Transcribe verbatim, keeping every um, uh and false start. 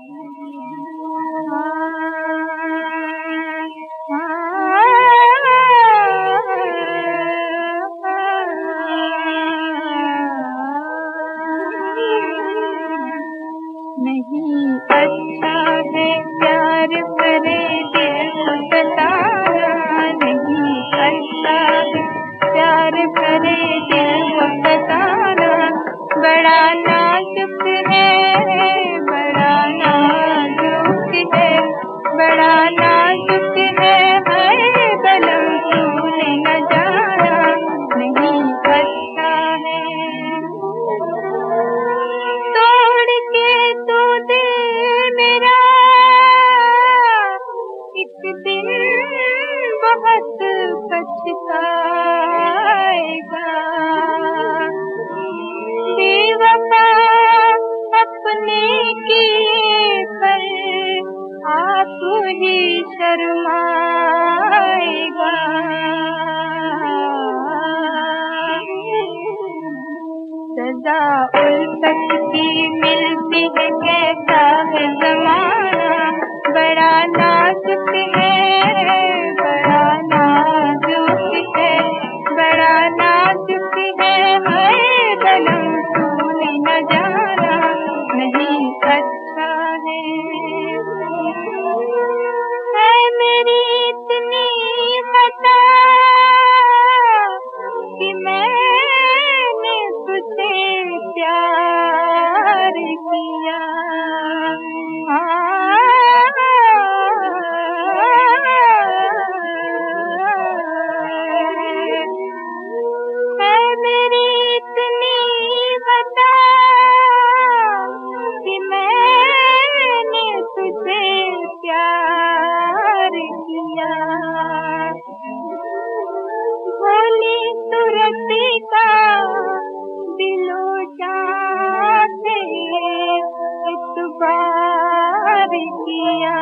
नहीं अच्छा है प्यार करे दिल बताना, नहीं अच्छा है प्यार करे दिल बताना। बड़ा नाजुक है, बड़ा नाजुक है, बड़ा नाजुक है, है बलम तूने न जाना, नहीं अच्छा है। तोड़ के तू दिल मेरा एक दिन बहुत पछताएगा। बेवफा अपने किए पर आप ही शर्माएगा। सजा उल्फत की मिलती है कैसा है ज़माना, बड़ा नाजुक है, बड़ा नाजुक है, बड़ा नाजुक है, है बलम तूने न जाना, नहीं अच्छा है। है मेरी इतनी खता कि मैंने तुझे प्यार किया। है मेरी इतनी खता कि मैंने तुझे प्यार किया। भोली सूरत का दिलो जान से इतबार किया।